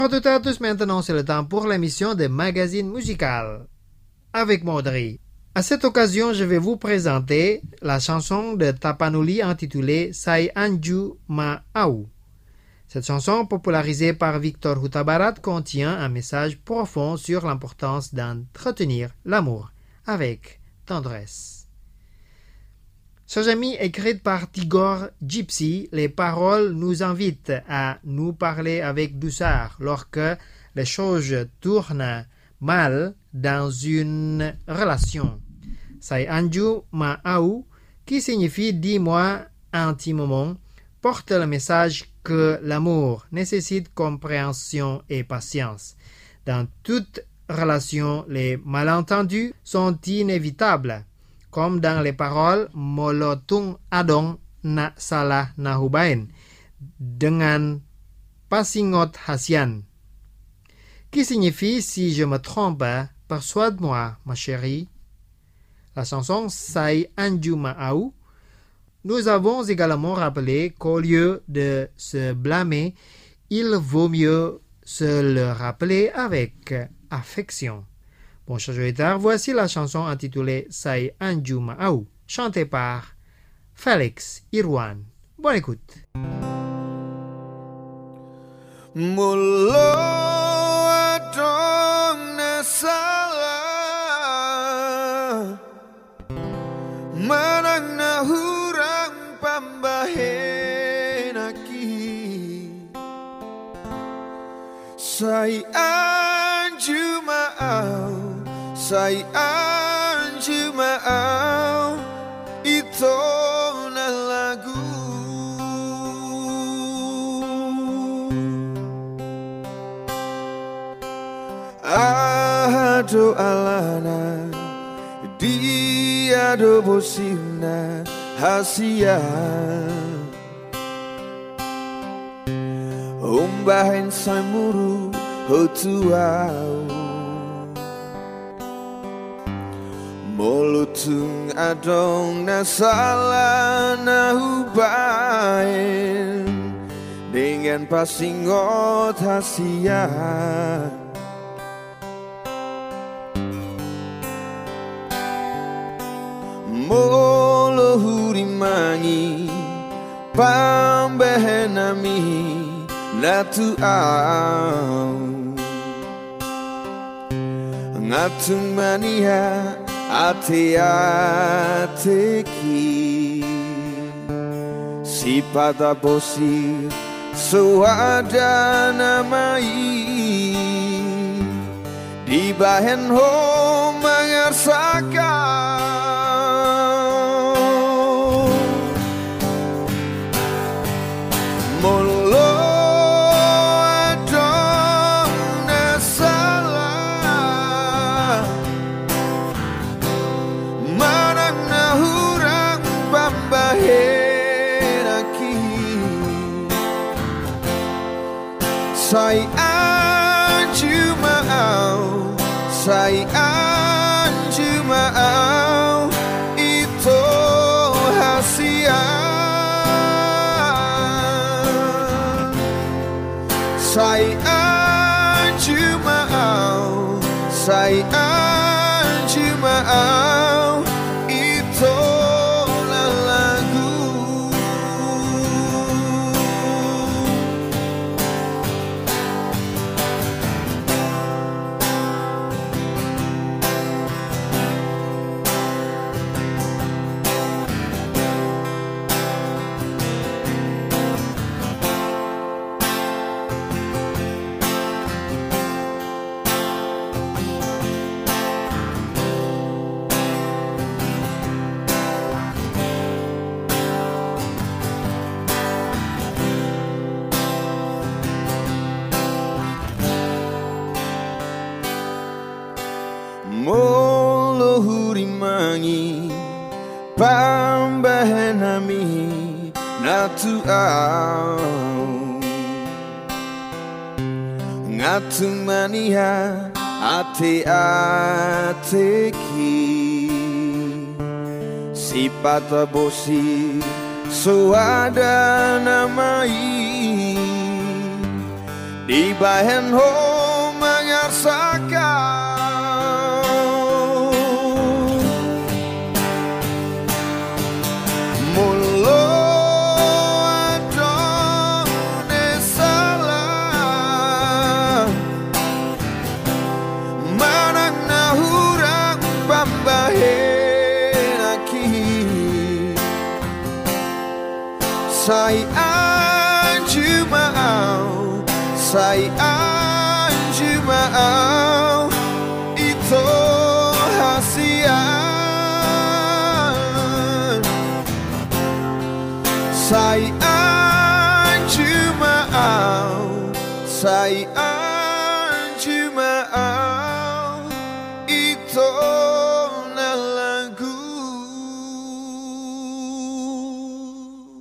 Toutes et à tous, maintenant c'est le temps pour l'émission de Magazine Musical avec Maudry. À cette occasion, je vais vous présenter la chanson de Tapanuli intitulée Sai Anju Ma Au. Cette chanson, popularisée par Victor Hutabarat, contient un message profond sur l'importance d'entretenir l'amour avec tendresse. Chers amis, écrite par Tigor Gypsy, les paroles nous invitent à nous parler avec douceur lorsque les choses tournent mal dans une relation. Sai Anju Ma Au, qui signifie dis-moi intimement, porte le message que l'amour nécessite compréhension et patience. Dans toute relation, les malentendus sont inévitables. Comme dans les paroles Molotung Adong na salah nahubain dengan pasingot hasian, qui signifie si je me trompe, persuade-moi, ma chérie. La chanson Sai Anju Ma Au. Nous avons également rappelé qu'au lieu de se blâmer, il vaut mieux se le rappeler avec affection. Bon, chers auditeurs, voici la chanson intitulée Sai Anju Ma Au, chantée par Felix Irwan. Bonne écoute. Mulo adong na salah manang nahurang pambahen aki Sai Anju Ma Au, Sai Anju Ma Au, ito na lagu. Ado alana, dia do bosina hasia. Umbahin samuru hotuau. Molutung adong na salah nahubain dengan pasingot hasia. Molo hurimangi pambehenami natu au ngatung mania ate-ateki si pada bosi suada namai di bahen ho mengersakan Molo adong na salah manang nahurang pambahen aki Sai Anju Ma Au, Sai Anju Ma Au, ito hasia Sai Anju Ma Au, Sai Anju Ma Au, ito na lagu. Molo hurimangi pambahenami natu au ngatung mania ate-ateki si pata bosi suada namai di bahen ho mengarsakan mulo adone salah manang nahurang pambahen aki sai anju mau sai anju mau itu hasian sai anju mau sai